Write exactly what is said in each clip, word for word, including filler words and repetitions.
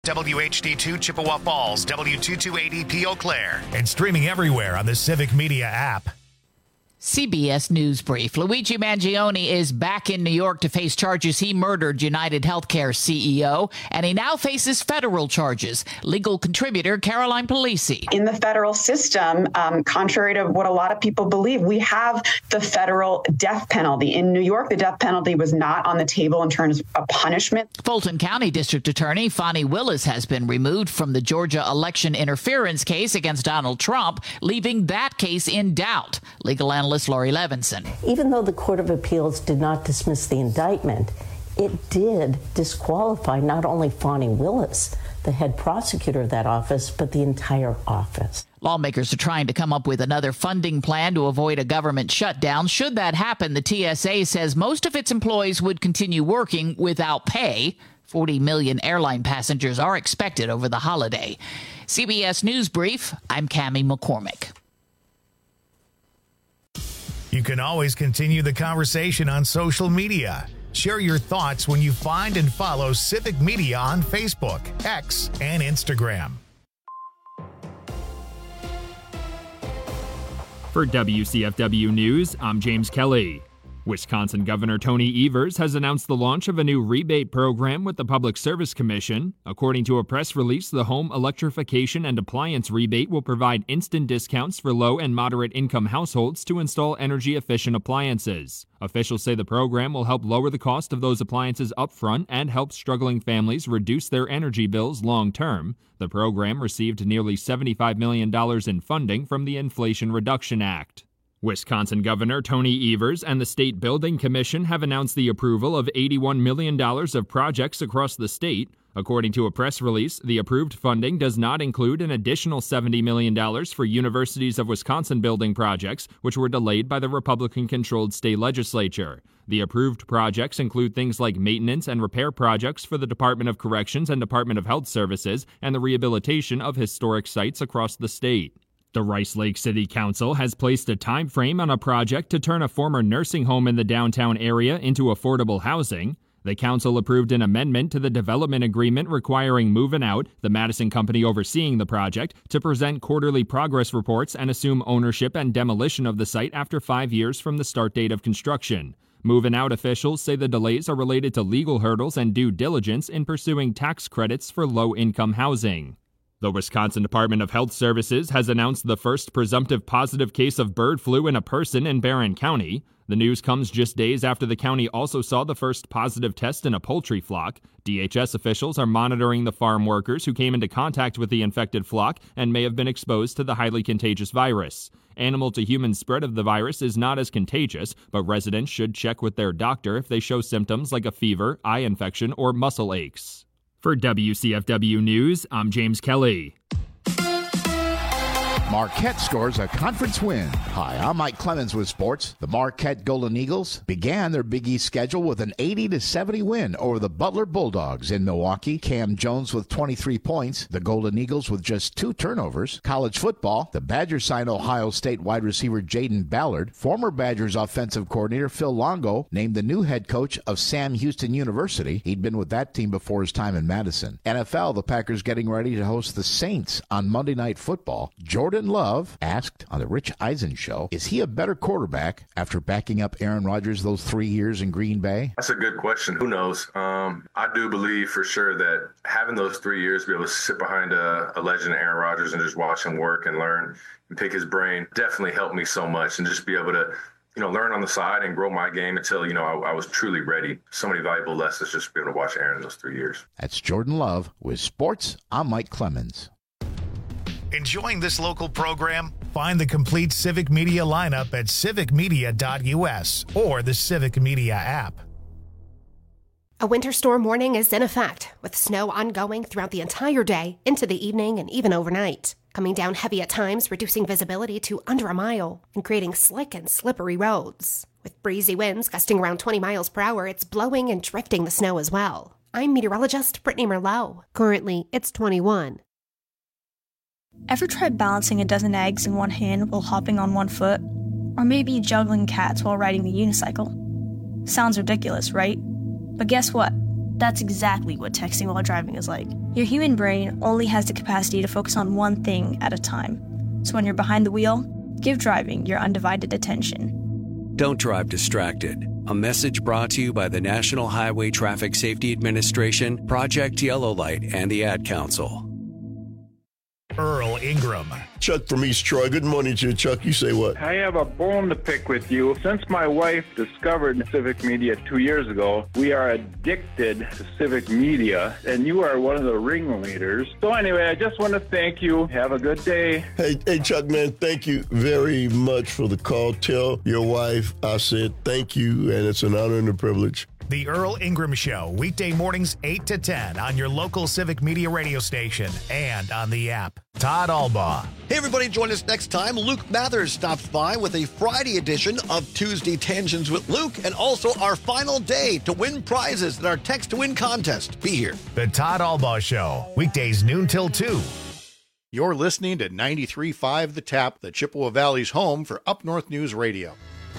W H D two Chippewa Falls, W two two eight zero P Eau Claire, and streaming everywhere on the Civic Media app. C B S News Brief. Luigi Mangione is back in New York to face charges he murdered United Healthcare C E O, and he now faces federal charges. Legal contributor Caroline Polisi. In the federal system, um, contrary to what a lot of people believe, we have the federal death penalty. In New York, the death penalty was not on the table in terms of punishment. Fulton County District Attorney Fani Willis has been removed from the Georgia election interference case against Donald Trump, leaving that case in doubt. Legal analyst Lori Levinson. Even though the Court of Appeals did not dismiss the indictment, it did disqualify not only Fani Willis, the head prosecutor of that office, but the entire office. Lawmakers are trying to come up with another funding plan to avoid a government shutdown. Should that happen, the T S A says most of its employees would continue working without pay. forty million airline passengers are expected over the holiday. C B S News Brief, I'm Cammie McCormick. You can always continue the conversation on social media. Share your thoughts when you find and follow Civic Media on Facebook, X, and Instagram. For W C F W News, I'm James Kelly. Wisconsin Governor Tony Evers has announced the launch of a new rebate program with the Public Service Commission. According to a press release, the home electrification and appliance rebate will provide instant discounts for low and moderate income households to install energy-efficient appliances. Officials say the program will help lower the cost of those appliances upfront and help struggling families reduce their energy bills long-term. The program received nearly seventy-five million dollars in funding from the Inflation Reduction Act. Wisconsin Governor Tony Evers and the State Building Commission have announced the approval of eighty-one million dollars of projects across the state. According to a press release, the approved funding does not include an additional seventy million dollars for Universities of Wisconsin building projects, which were delayed by the Republican-controlled state legislature. The approved projects include things like maintenance and repair projects for the Department of Corrections and Department of Health Services and the rehabilitation of historic sites across the state. The Rice Lake City Council has placed a time frame on a project to turn a former nursing home in the downtown area into affordable housing. The council approved an amendment to the development agreement requiring Movin' Out, the Madison company overseeing the project, to present quarterly progress reports and assume ownership and demolition of the site after five years from the start date of construction. Movin' Out officials say the delays are related to legal hurdles and due diligence in pursuing tax credits for low-income housing. The Wisconsin Department of Health Services has announced the first presumptive positive case of bird flu in a person in Barron County. The news comes just days after the county also saw the first positive test in a poultry flock. D H S officials are monitoring the farm workers who came into contact with the infected flock and may have been exposed to the highly contagious virus. Animal-to-human spread of the virus is not as contagious, but residents should check with their doctor if they show symptoms like a fever, eye infection, or muscle aches. For W C F W News, I'm James Kelly. Marquette scores a conference win. Hi, I'm Mike Clemens with sports. The Marquette Golden Eagles began their Big East schedule with an eighty to seventy win over the Butler Bulldogs in Milwaukee. Cam Jones with twenty-three points. The Golden Eagles with just two turnovers. College football, the Badgers signed Ohio State wide receiver Jaden Ballard. Former Badgers offensive coordinator Phil Longo named the new head coach of Sam Houston University. He'd been with that team before his time in Madison. N F L, the Packers getting ready to host the Saints on Monday Night Football. Jordan Love asked on the Rich Eisen show, is he a better quarterback after backing up Aaron Rodgers those three years in Green Bay? That's a good question. Who knows? Um, I do believe for sure that having those three years, be able to sit behind a, a legend, Aaron Rodgers, and just watch him work and learn and pick his brain definitely helped me so much. And just be able to, you know, learn on the side and grow my game until, you know, I, I was truly ready. So many valuable lessons just to be able to watch Aaron in those three years. That's Jordan Love with Sports. I'm Mike Clemens. Enjoying this local program? Find the complete Civic Media lineup at civic media dot u s or the Civic Media app. A winter storm warning is in effect, with snow ongoing throughout the entire day, into the evening, and even overnight. Coming down heavy at times, reducing visibility to under a mile and creating slick and slippery roads. With breezy winds gusting around twenty miles per hour, it's blowing and drifting the snow as well. I'm meteorologist Brittany Merlot. Currently, it's twenty-one. Ever tried balancing a dozen eggs in one hand while hopping on one foot? Or maybe juggling cats while riding the unicycle? Sounds ridiculous, right? But guess what? That's exactly what texting while driving is like. Your human brain only has the capacity to focus on one thing at a time. So when you're behind the wheel, give driving your undivided attention. Don't drive distracted. A message brought to you by the National Highway Traffic Safety Administration, Project Yellow Light, and the Ad Council. Earl Ingram. Chuck from East Troy. Good morning to you, Chuck. You say what? I have a bone to pick with you. Since my wife discovered civic media two years ago, we are addicted to civic media, and you are one of the ringleaders. So anyway, I just want to thank you. Have a good day. Hey, hey, Chuck, man, thank you very much for the call. Tell your wife I said thank you, and it's an honor and a privilege. The Earl Ingram Show, weekday mornings eight to ten on your local civic media radio station and on the app. Todd Albaugh. Hey, everybody, join us next time. Luke Mathers stops by with a Friday edition of Tuesday Tangents with Luke, and also our final day to win prizes in our Text to Win contest. Be here. The Todd Albaugh Show, weekdays noon till two. You're listening to ninety-three point five The Tap, the Chippewa Valley's home for Up North News Radio.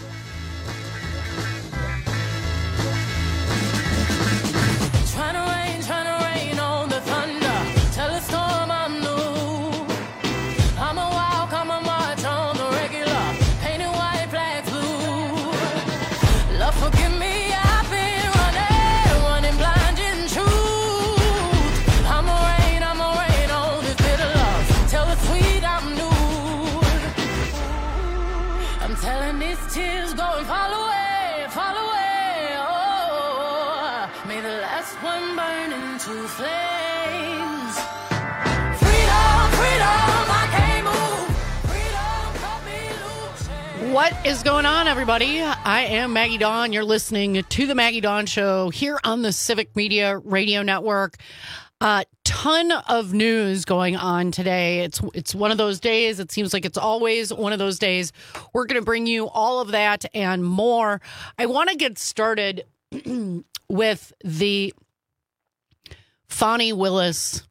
Tears going fall away, fall away, oh, may the last one burn into flames. Freedom, freedom, I can't move. Freedom, cut me loose. What is going on, everybody? I am Maggie Dawn. You're listening to the Maggie Dawn Show here on the Civic Media Radio Network. A uh, ton of news going on today. It's it's one of those days. It seems like it's always one of those days. We're going to bring you all of that and more. I want to get started with the Fani Willis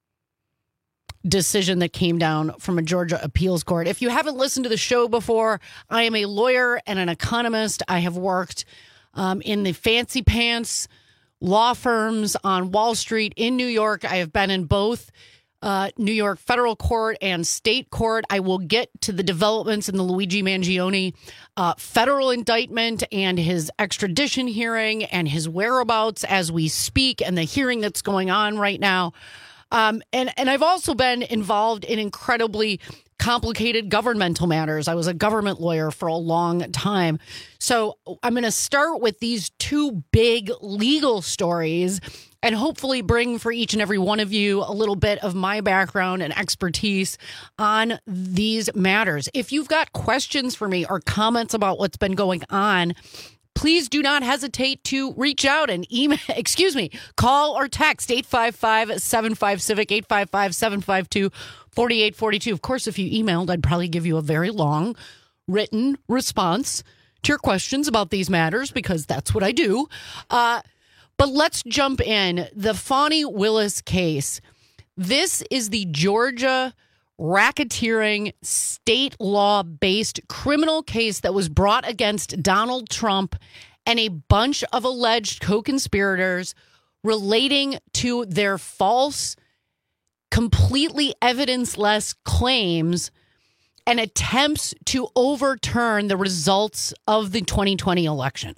decision that came down from a Georgia appeals court. If you haven't listened to the show before, I am a lawyer and an economist. I have worked um, in the fancy pants law firms on Wall Street in New York. I have been in both uh, New York federal court and state court. I will get to the developments in the Luigi Mangione uh, federal indictment and his extradition hearing and his whereabouts as we speak and the hearing that's going on right now. Um, and, and I've also been involved in incredibly complicated governmental matters. I was a government lawyer for a long time. So I'm going to start with these two big legal stories and hopefully bring for each and every one of you a little bit of my background and expertise on these matters. If you've got questions for me or comments about what's been going on, please do not hesitate to reach out and email, excuse me, call or text eight five five, seven five, CIVIC, eight five five, seven five two, four eight four two. Of course, if you emailed, I'd probably give you a very long written response to your questions about these matters because that's what I do. Uh, but let's jump in. The Fani Willis case. This is the Georgia racketeering state law-based criminal case that was brought against Donald Trump and a bunch of alleged co-conspirators relating to their false, completely evidence-less claims and attempts to overturn the results of the twenty twenty election.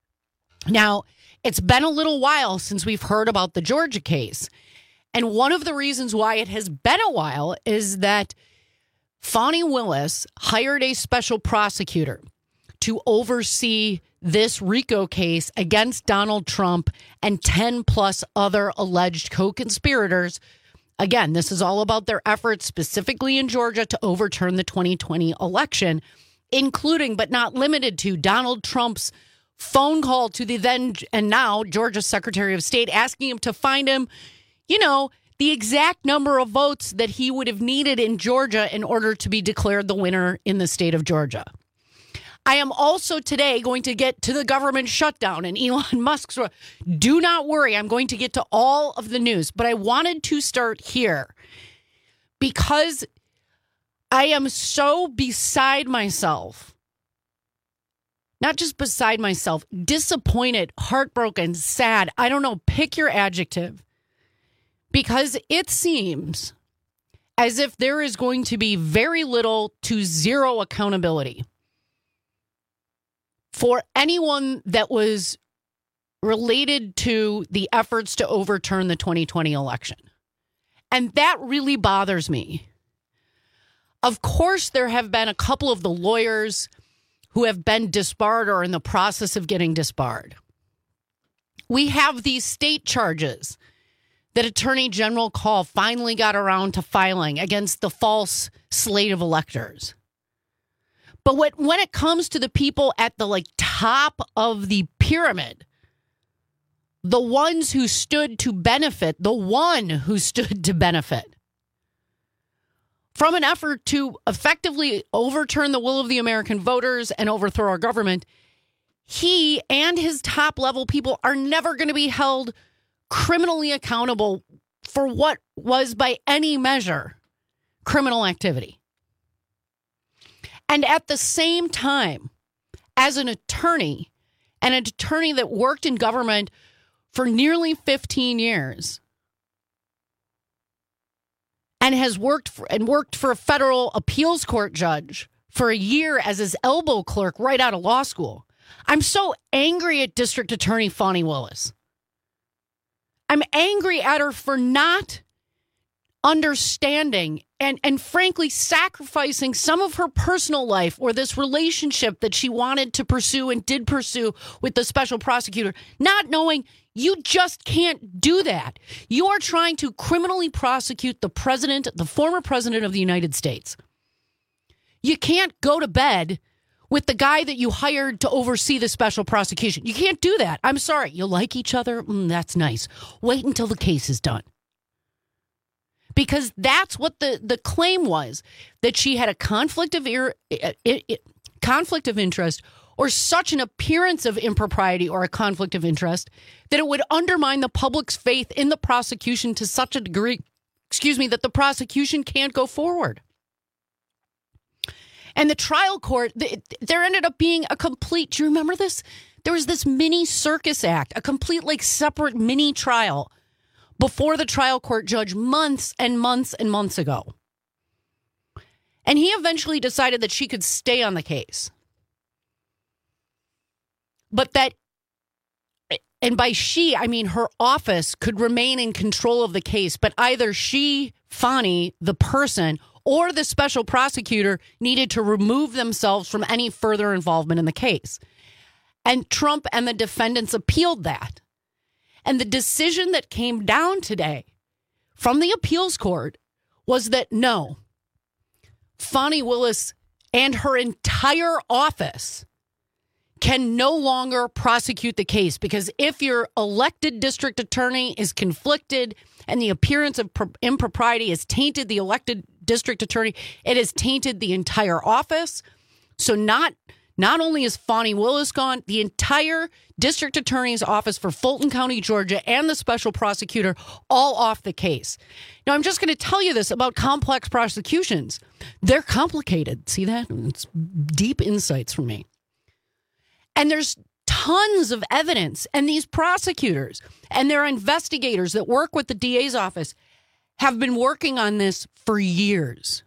Now, it's been a little while since we've heard about the Georgia case. And one of the reasons why it has been a while is that Fani Willis hired a special prosecutor to oversee this RICO case against Donald Trump and ten plus other alleged co-conspirators. Again, this is all about their efforts specifically in Georgia to overturn the twenty twenty election, including but not limited to Donald Trump's phone call to the then and now Georgia Secretary of State asking him to find him, you know, the exact number of votes that he would have needed in Georgia in order to be declared the winner in the state of Georgia. I am also today going to get to the government shutdown and Elon Musk's. Do not worry, I'm going to get to all of the news, but I wanted to start here because I am so beside myself not just beside myself, disappointed, heartbroken, sad. I don't know, pick your adjective. Because it seems as if there is going to be very little to zero accountability for anyone that was related to the efforts to overturn the twenty twenty election. And that really bothers me. Of course, there have been a couple of the lawyers who have been disbarred or in the process of getting disbarred. We have these state charges that Attorney General Call finally got around to filing against the false slate of electors. But what, when it comes to the people at the like top of the pyramid, the ones who stood to benefit, the one who stood to benefit from an effort to effectively overturn the will of the American voters and overthrow our government, he and his top level people are never going to be held criminally accountable for what was by any measure criminal activity. And at the same time, as an attorney, and an attorney that worked in government for nearly fifteen years and has worked for, and worked for a federal appeals court judge for a year as his elbow clerk right out of law school, I'm so angry at District Attorney Fani Willis. I'm angry at her for not understanding and, and frankly sacrificing some of her personal life or this relationship that she wanted to pursue and did pursue with the special prosecutor, not knowing you just can't do that. You are trying to criminally prosecute the president, the former president of the United States. You can't go to bed with the guy that you hired to oversee the special prosecution. You can't do that. I'm sorry. You like each other? Mm, that's nice. Wait until the case is done. Because that's what the, the claim was, that she had a conflict of ir- it, it, conflict of interest or such an appearance of impropriety or a conflict of interest that it would undermine the public's faith in the prosecution to such a degree, excuse me, that the prosecution can't go forward. And the trial court, there ended up being a complete, do you remember this? There was this mini circus act, a complete like separate mini trial before the trial court judge months and months and months ago. And he eventually decided that she could stay on the case. But that, and by she, I mean her office could remain in control of the case, but either she, Fani, the person, or the special prosecutor needed to remove themselves from any further involvement in the case. And Trump and the defendants appealed that. And the decision that came down today from the appeals court was that no, Fani Willis and her entire office can no longer prosecute the case, because if your elected district attorney is conflicted and the appearance of impropriety has tainted the elected district attorney, it has tainted the entire office. So not not only is Fani Willis gone, the entire district attorney's office for Fulton County, Georgia, and the special prosecutor all off the case. Now, I'm just going to tell you this about complex prosecutions. They're complicated. See that? It's deep insights from me. And there's tons of evidence. And these prosecutors and their investigators that work with the D A's office have been working on this for years.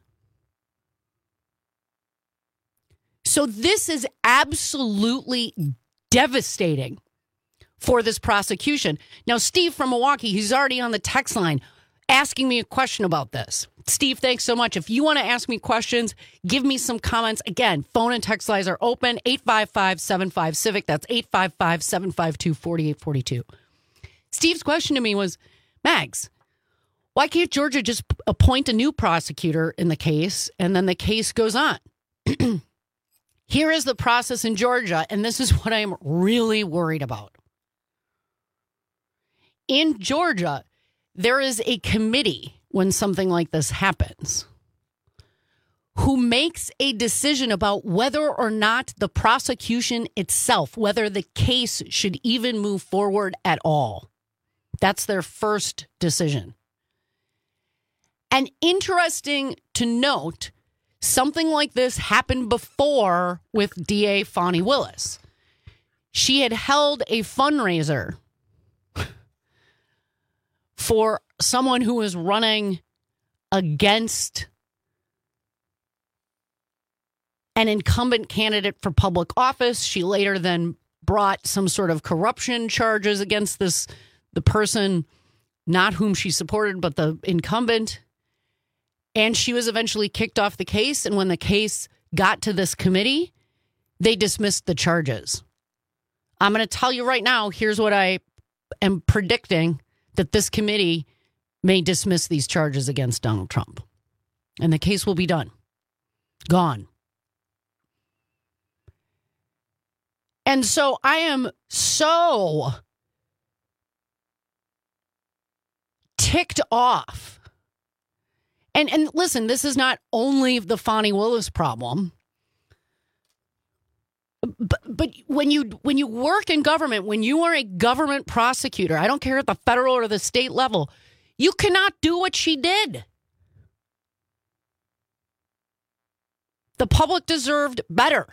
So this is absolutely devastating for this prosecution. Now, Steve from Milwaukee, he's already on the text line asking me a question about this. Steve, thanks so much. If you want to ask me questions, give me some comments. Again, phone and text lines are open. eight five five, seven five, civic. That's eight five five, seven five two, four eight four two. Steve's question to me was, Mags, why can't Georgia just appoint a new prosecutor in the case and then the case goes on? Here is the process in Georgia, and this is what I'm really worried about. In Georgia, there is a committee when something like this happens who makes a decision about whether or not the prosecution itself, whether the case should even move forward at all. That's their first decision. And interesting to note, something like this happened before with D A Fani Willis. she had held a fundraiser for someone who was running against an incumbent candidate for public office. She later then brought some sort of corruption charges against this, the person, not whom she supported, but the incumbent. And she was eventually kicked off the case. And when the case got to this committee, they dismissed the charges. I'm going to tell you right now, here's what I am predicting, that this committee may dismiss these charges against Donald Trump. And the case will be done. Gone. And so I am so ticked off. And and listen, this is not only the Fani Willis problem. But, but when you when you work in government, when you are a government prosecutor, I don't care at the federal or the state level, you cannot do what she did. The public deserved better.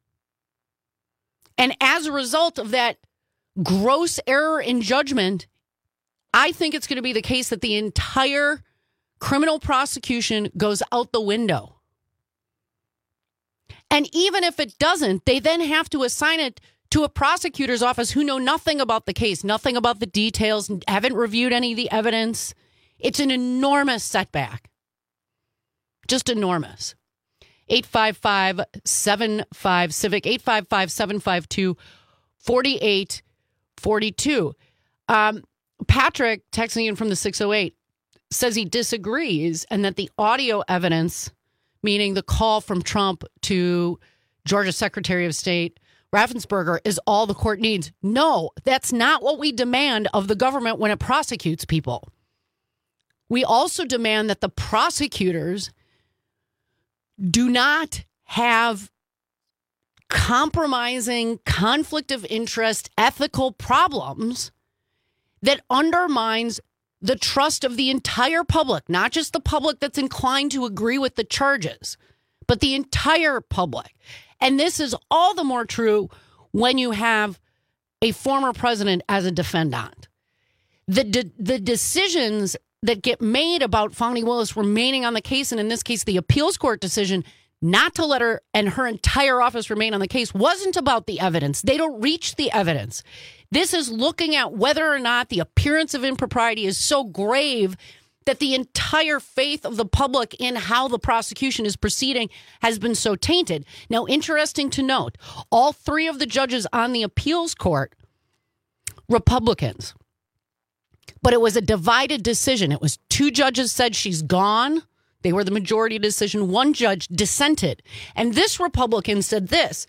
And as a result of that gross error in judgment, I think it's going to be the case that the entire criminal prosecution goes out the window. And even if it doesn't, they then have to assign it to a prosecutor's office who know nothing about the case, nothing about the details, haven't reviewed any of the evidence. It's an enormous setback. Just enormous. eight five five, seven five, Civic, eight five five, seven five two, four eight four two. Um, Patrick, texting in from the six oh eight, says he disagrees and that the audio evidence, meaning the call from Trump to Georgia Secretary of State Raffensperger, is all the court needs. No, that's not what we demand of the government when it prosecutes people. We also demand that the prosecutors do not have compromising conflict of interest, ethical problems that undermines the trust of the entire public, not just the public that's inclined to agree with the charges, but the entire public. And this is all the more true when you have a former president as a defendant. The de- the decisions that get made about Fani Willis remaining on the case, and in this case, the appeals court decision not to let her and her entire office remain on the case, wasn't about the evidence. They don't reach the evidence. This is looking at whether or not the appearance of impropriety is so grave that the entire faith of the public in how the prosecution is proceeding has been so tainted. Now, interesting to note, all three of the judges on the appeals court, Republicans. But it was a divided decision. It was two judges said she's gone. They were the majority decision. One judge dissented. And this Republican said this: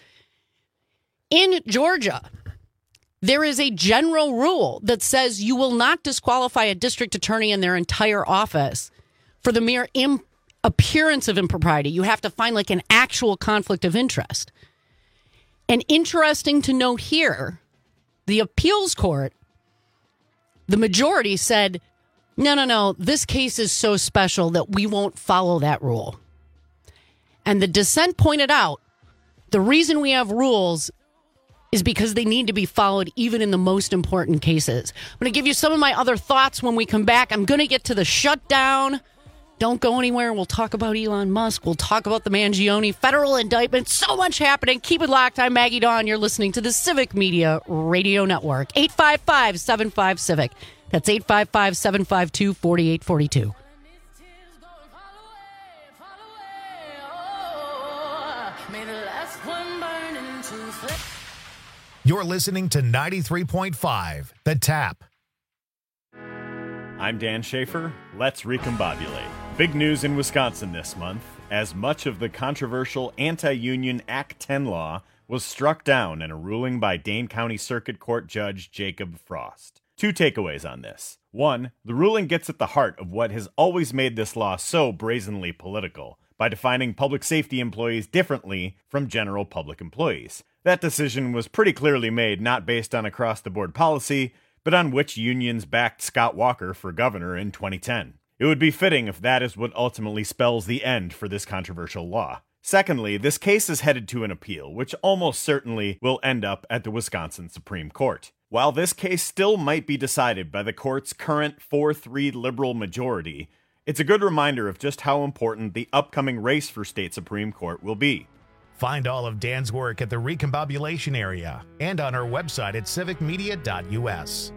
in Georgia, there is a general rule that says you will not disqualify a district attorney in their entire office for the mere im- appearance of impropriety. You have to find like an actual conflict of interest. And interesting to note here, the appeals court, the majority said, no, no, no, this case is so special that we won't follow that rule. And the dissent pointed out the reason we have rules is because they need to be followed even in the most important cases. I'm going to give you some of my other thoughts when we come back. I'm going to get to the shutdown. Don't go anywhere. We'll talk about Elon Musk. We'll talk about the Mangione federal indictment. So much happening. Keep it locked. I'm Maggie Dawn. You're listening to the Civic Media Radio Network. eight five five, seven five, Civic. That's eight five five, seven five two, four eight four two. You're listening to ninety-three point five, The Tap. I'm Dan Schaefer. Let's recombobulate. Big news in Wisconsin this month, as much of the controversial anti-union Act ten law was struck down in a ruling by Dane County Circuit Court Judge Jacob Frost. Two takeaways on this. One, the ruling gets at the heart of what has always made this law so brazenly political, by defining public safety employees differently from general public employees. That decision was pretty clearly made not based on across-the-board policy, but on which unions backed Scott Walker for governor in twenty ten. It would be fitting if that is what ultimately spells the end for this controversial law. Secondly, this case is headed to an appeal, which almost certainly will end up at the Wisconsin Supreme Court. While this case still might be decided by the court's current four three liberal majority, it's a good reminder of just how important the upcoming race for state Supreme Court will be. Find all of Dan's work at the Recombobulation area and on our website at civic media dot u s.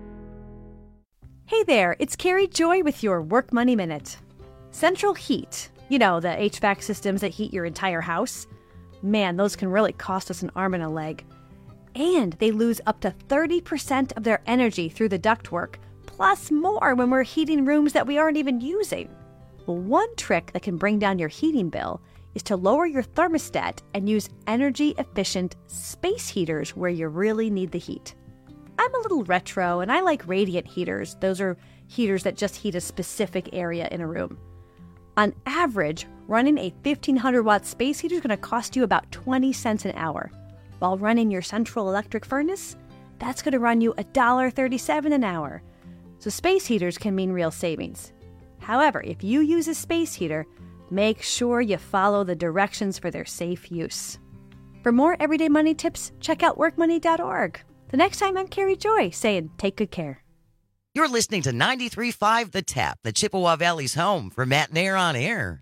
Hey there, it's Carrie Joy with your Work Money Minute. Central Heat, you know, the H V A C systems that heat your entire house. Man, those can really cost us an arm and a leg. And they lose up to thirty percent of their energy through the ductwork, plus more when we're heating rooms that we aren't even using. Well, one trick that can bring down your heating bill is to lower your thermostat and use energy-efficient space heaters where you really need the heat. I'm a little retro, and I like radiant heaters. Those are heaters that just heat a specific area in a room. On average, running a fifteen hundred watt space heater is going to cost you about twenty cents an hour. While running your central electric furnace, that's going to run you one dollar and thirty-seven cents an hour. So space heaters can mean real savings. However, if you use a space heater, make sure you follow the directions for their safe use. For more everyday money tips, check out work money dot org. The next time, I'm Carrie Joy saying take good care. You're listening to ninety-three point five The Tap, the Chippewa Valley's home for Matt and Air on Air.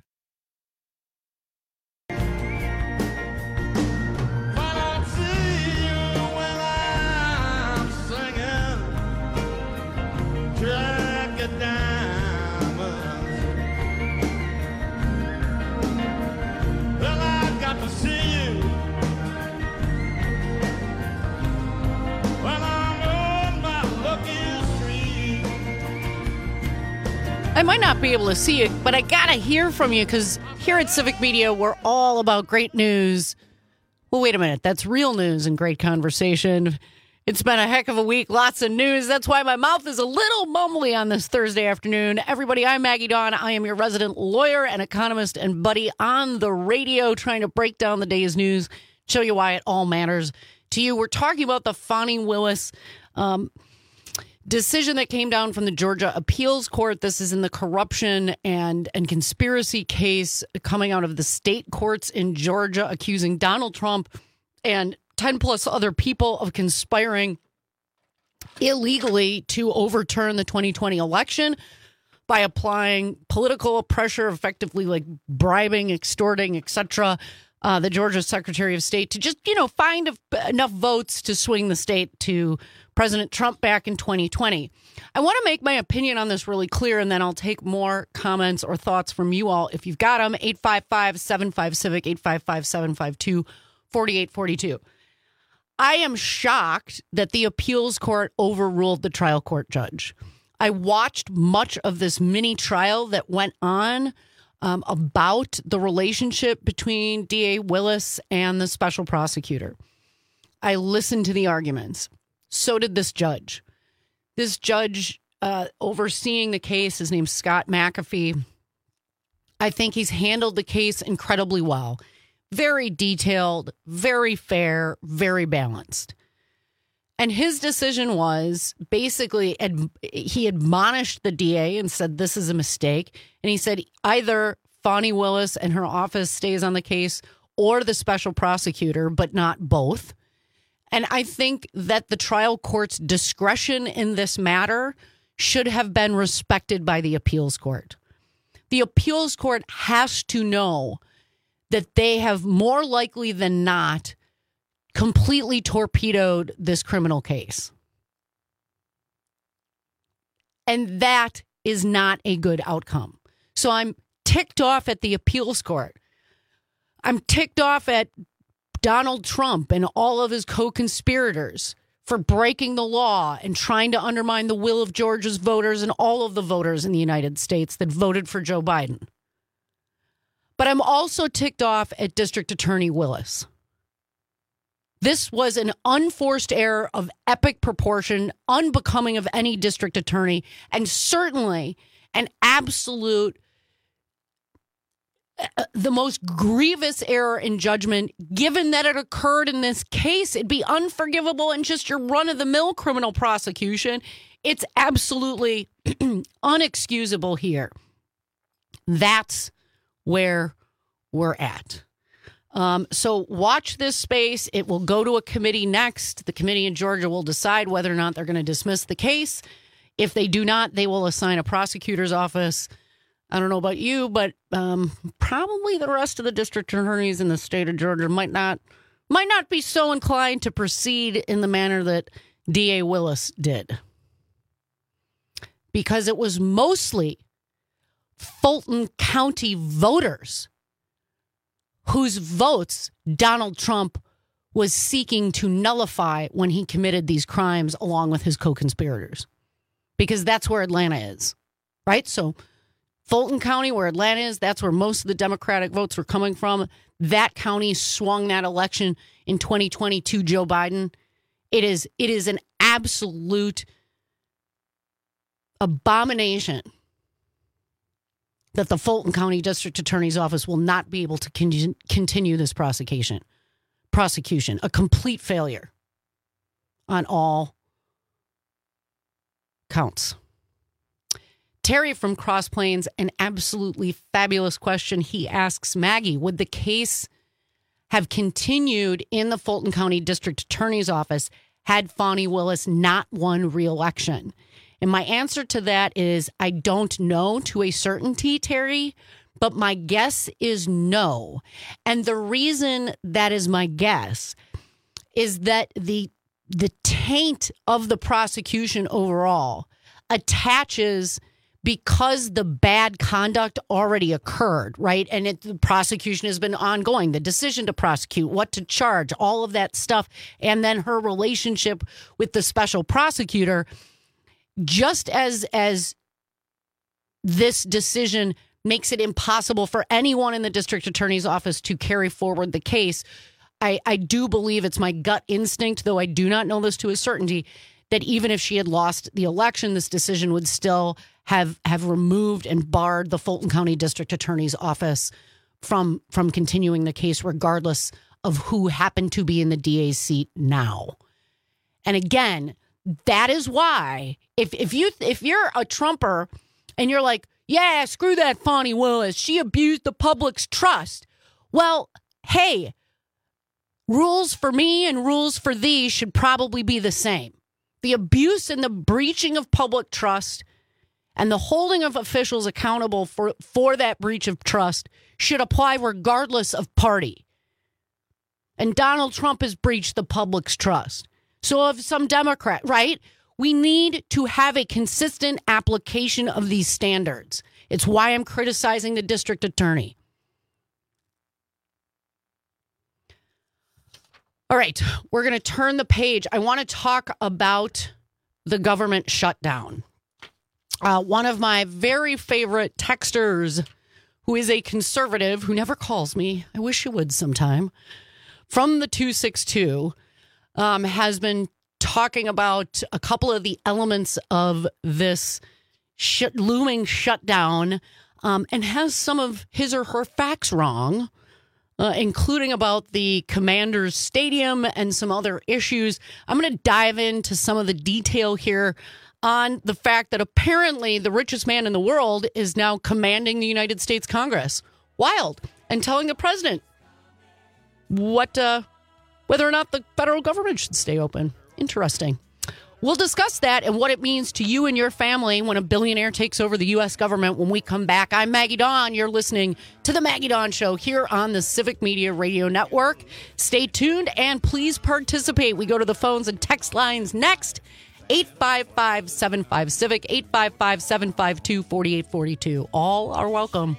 I might not be able to see you, but I gotta hear from you because here at Civic Media, we're all about great news. Well, wait a minute. That's real news and great conversation. It's been a heck of a week. Lots of news. That's why my mouth is a little mumbly on this Thursday afternoon. Everybody, I'm Maggie Dawn. I am your resident lawyer and economist and buddy on the radio trying to break down the day's news, show you why it all matters to you. We're talking about the Fani Willis um decision that came down from the Georgia Appeals Court. This is in the corruption and, and conspiracy case coming out of the state courts in Georgia, accusing Donald Trump and ten plus other people of conspiring illegally to overturn the twenty twenty election by applying political pressure, effectively like bribing, extorting, et cetera, uh, the Georgia Secretary of State to just, you know, find a, enough votes to swing the state to President Trump back in twenty twenty. I want to make my opinion on this really clear, and then I'll take more comments or thoughts from you all. If you've got them, eight five five, seven five, CIVIC, eight five five, seven five two, four eight four two. I am shocked that the appeals court overruled the trial court judge. I watched much of this mini trial that went on um, about the relationship between D A Willis and the special prosecutor. I listened to the arguments. So did this judge. This judge uh, overseeing the case, his name's Scott McAfee. I think he's handled the case incredibly well. Very detailed, very fair, very balanced. And his decision was basically, ad- he admonished the D A and said, this is a mistake. And he said either Fani Willis and her office stays on the case or the special prosecutor, but not both. And I think that the trial court's discretion in this matter should have been respected by the appeals court. The appeals court has to know that they have more likely than not completely torpedoed this criminal case. And that is not a good outcome. So I'm ticked off at the appeals court. I'm ticked off at Donald Trump and all of his co-conspirators for breaking the law and trying to undermine the will of Georgia's voters and all of the voters in the United States that voted for Joe Biden. But I'm also ticked off at District Attorney Willis. This was an unforced error of epic proportion, unbecoming of any district attorney, and certainly an absolute the most grievous error in judgment, given that it occurred in this case. It'd be unforgivable in just your run-of-the-mill criminal prosecution. It's absolutely unexcusable here. That's where we're at. Um, so watch this space. It will go to a committee next. The committee in Georgia will decide whether or not they're going to dismiss the case. If they do not, they will assign a prosecutor's office. I don't know about you, but um, probably the rest of the district attorneys in the state of Georgia might not might not be so inclined to proceed in the manner that D A Willis did. Because it was mostly Fulton County voters whose votes Donald Trump was seeking to nullify when he committed these crimes along with his co-conspirators. Because that's where Atlanta is, right? So Fulton County, where Atlanta is, that's where most of the Democratic votes were coming from. That county swung that election in twenty twenty to Joe Biden. It is, it is an absolute abomination that the Fulton County District Attorney's Office will not be able to con- continue this prosecution. Prosecution, a complete failure on all counts. Terry from Cross Plains, an absolutely fabulous question. He asks, Maggie, would the case have continued in the Fulton County District Attorney's Office had Fani Willis not won re-election? And my answer to that is I don't know to a certainty, Terry, but my guess is no. And the reason that is my guess is that the the taint of the prosecution overall attaches because the bad conduct already occurred, right? And it, the prosecution has been ongoing, the decision to prosecute, what to charge, all of that stuff, and then her relationship with the special prosecutor. Just as as this decision makes it impossible for anyone in the district attorney's office to carry forward the case, I, I do believe it's my gut instinct, though I do not know this to a certainty, that even if she had lost the election, this decision would still have have removed and barred the Fulton County District Attorney's Office from from continuing the case, regardless of who happened to be in the D A's seat now. And again, that is why if if you if you're a Trumper and you're like, yeah, screw that Fani Willis, she abused the public's trust. Well, hey, rules for me and rules for thee should probably be the same. The abuse and the breaching of public trust and the holding of officials accountable for, for that breach of trust should apply regardless of party. And Donald Trump has breached the public's trust. So if some Democrat, right? We need to have a consistent application of these standards. It's why I'm criticizing the district attorney. All right, we're going to turn the page. I want to talk about the government shutdown. Uh, one of my very favorite texters, who is a conservative, who never calls me, I wish he would sometime, from the two six two, um, has been talking about a couple of the elements of this sh- looming shutdown, um, and has some of his or her facts wrong, uh, including about the Commanders Stadium and some other issues. I'm going to dive into some of the detail here on the fact that apparently the richest man in the world is now commanding the United States Congress. Wild. And telling the president what, uh, whether or not the federal government should stay open. Interesting. We'll discuss that and what it means to you and your family when a billionaire takes over the U S government when we come back. I'm Maggie Dawn. You're listening to The Maggie Dawn Show here on the Civic Media Radio Network. Stay tuned and please participate. We go to the phones and text lines next. eight five five, seven five, CIVIC, eight five five, seven five two, four eight four two. All are welcome.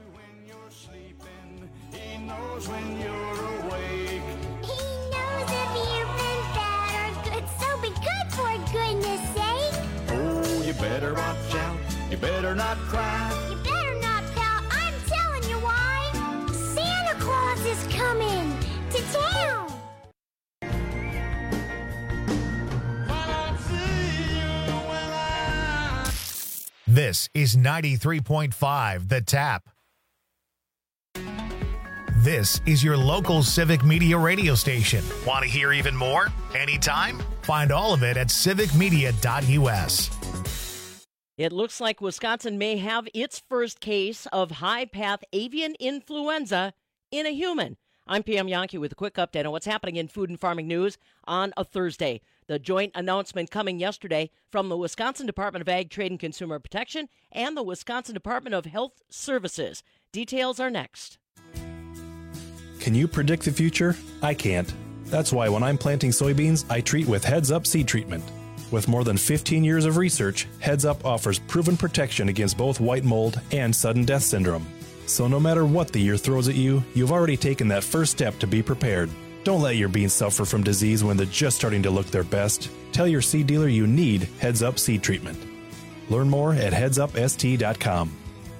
Better watch out, you better not cry. You better not pout, I'm telling you why. Santa Claus is coming to town. This is ninety-three point five The Tap. This is your local Civic Media radio station. Want to hear even more? Anytime? Find all of it at civic media dot u s. It looks like Wisconsin may have its first case of high-path avian influenza in a human. I'm Pam Yankee with a quick update on what's happening in food and farming news on a Thursday. The joint announcement coming yesterday from the Wisconsin Department of Ag, Trade, and Consumer Protection and the Wisconsin Department of Health Services. Details are next. Can you predict the future? I can't. That's why when I'm planting soybeans, I treat with Heads Up seed treatment. With more than fifteen years of research, Heads Up offers proven protection against both white mold and sudden death syndrome. So no matter what the year throws at you, you've already taken that first step to be prepared. Don't let your beans suffer from disease when they're just starting to look their best. Tell your seed dealer you need Heads Up seed treatment. Learn more at heads up s t dot com.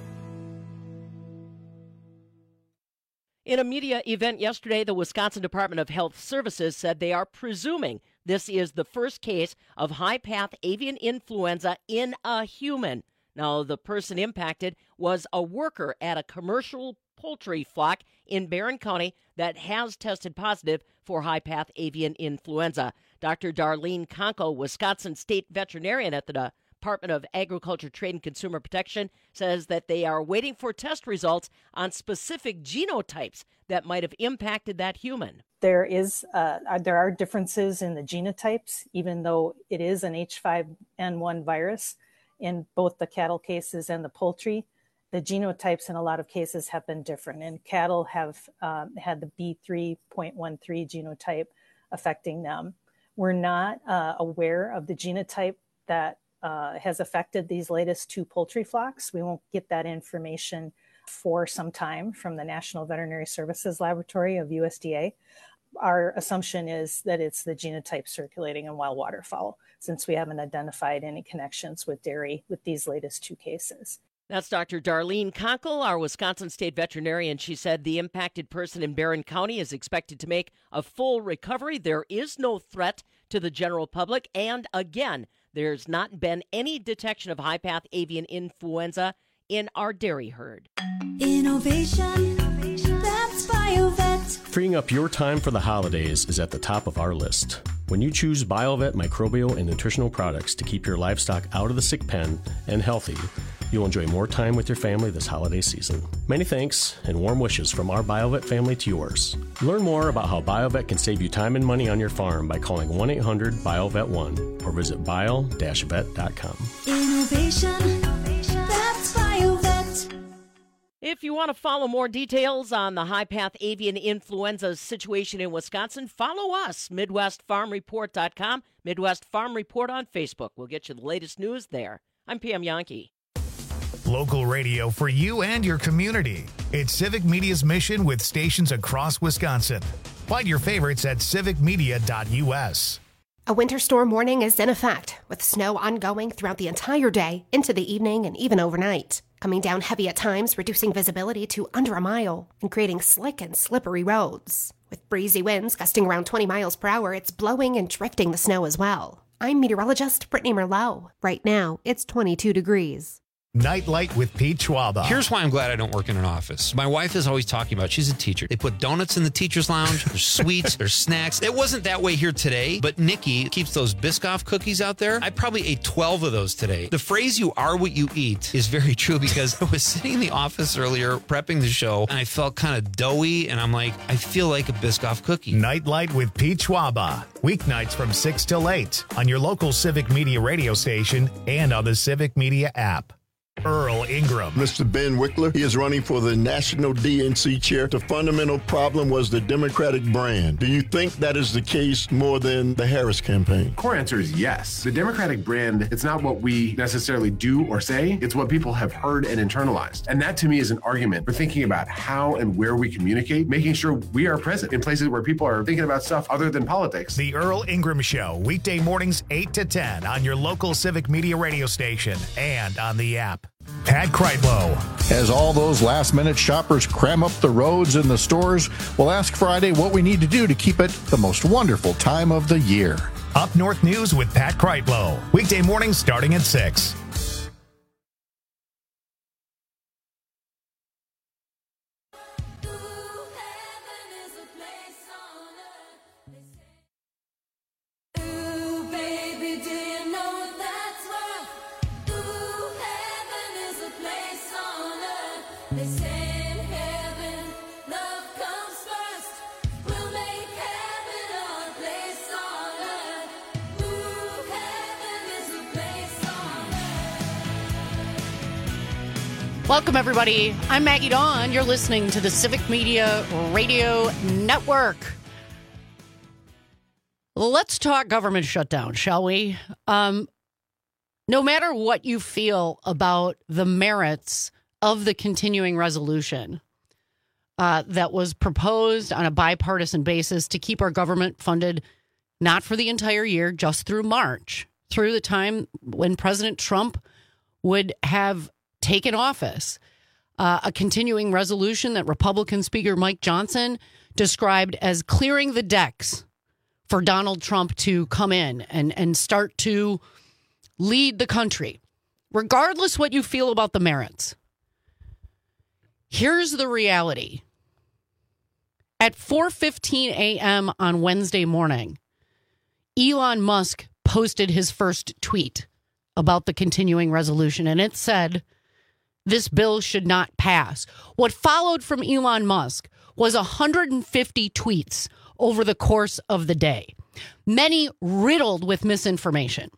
In a media event yesterday, the Wisconsin Department of Health Services said they are presuming this is the first case of high-path avian influenza in a human. Now, the person impacted was a worker at a commercial poultry flock in Barron County that has tested positive for high-path avian influenza. Doctor Darlene Conkle, Wisconsin state veterinarian at the Department of Agriculture, Trade, and Consumer Protection, says that they are waiting for test results on specific genotypes that might have impacted that human. There is, uh, there are differences in the genotypes, even though it is an H five N one virus in both the cattle cases and the poultry. The genotypes in a lot of cases have been different, and cattle have um, had the B three point one three genotype affecting them. We're not uh, aware of the genotype that uh, has affected these latest two poultry flocks. We won't get that information for some time from the National Veterinary Services Laboratory of U S D A. Our assumption is that it's the genotype circulating in wild waterfowl, since we haven't identified any connections with dairy with these latest two cases. That's Doctor Darlene Conkle, our Wisconsin state veterinarian. She said the impacted person in Barron County is expected to make a full recovery. There is no threat to the general public. And again, there's not been any detection of high-path avian influenza in our dairy herd. Innovation, that's BioVet. Freeing up your time for the holidays is at the top of our list. When you choose BioVet microbial and nutritional products to keep your livestock out of the sick pen and healthy, you'll enjoy more time with your family this holiday season. Many thanks and warm wishes from our BioVet family to yours. Learn more about how BioVet can save you time and money on your farm by calling one eight hundred B I O V E T one or visit bio dash vet dot com. Innovation, that's BioVet. If you want to follow more details on the high-path avian influenza situation in Wisconsin, follow us, Midwest Farm Report dot com, Midwest Farm Report on Facebook. We'll get you the latest news there. I'm Pam Yankee. Local radio for you and your community. It's Civic Media's mission with stations across Wisconsin. Find your favorites at civic media dot u s. A winter storm warning is in effect, with snow ongoing throughout the entire day, into the evening, and even overnight. Coming down heavy at times, reducing visibility to under a mile, and creating slick and slippery roads. With breezy winds gusting around twenty miles per hour, it's blowing and drifting the snow as well. I'm meteorologist Brittany Merlot. Right now, it's twenty-two degrees. Nightlight with Pete Schwaba. Here's why I'm glad I don't work in an office. My wife is always talking about, she's a teacher. They put donuts in the teacher's lounge. There's sweets. There's snacks. It wasn't that way here today, but Nikki keeps those Biscoff cookies out there. I probably ate twelve of those today. The phrase, you are what you eat, is very true, because I was sitting in the office earlier prepping the show, and I felt kind of doughy, and I'm like, I feel like a Biscoff cookie. Nightlight with Pete Schwaba. Weeknights from six till eight on your local Civic Media radio station and on the Civic Media app. Earl Ingram. Mister Ben Wickler, he is running for the National D N C chair. The fundamental problem was the Democratic brand. Do you think that is the case more than the Harris campaign? Core answer is yes. The Democratic brand, it's not what we necessarily do or say, it's what people have heard and internalized. And that to me is an argument for thinking about how and where we communicate, making sure we are present in places where people are thinking about stuff other than politics. The Earl Ingram Show, weekday mornings eight to ten on your local Civic Media radio station and on the app. Pat Kreitlow. As all those last-minute shoppers cram up the roads and the stores, we'll ask Friday what we need to do to keep it the most wonderful time of the year. Up North News with Pat Kreitlow. Weekday mornings starting at six. They say in heaven, love comes first. Welcome, everybody. I'm Maggie Dawn. You're listening to the Civic Media Radio Network. Let's talk government shutdown, shall we? Um, no matter what you feel about the merits of the continuing resolution uh, that was proposed on a bipartisan basis to keep our government funded not for the entire year, just through March, through the time when President Trump would have taken office, uh, a continuing resolution that Republican Speaker Mike Johnson described as clearing the decks for Donald Trump to come in and, and start to lead the country. Regardless what you feel about the merits, here's the reality. At four fifteen a.m. on Wednesday morning, Elon Musk posted his first tweet about the continuing resolution, and it said, this bill should not pass. What followed from Elon Musk was one hundred fifty tweets over the course of the day, many riddled with misinformation,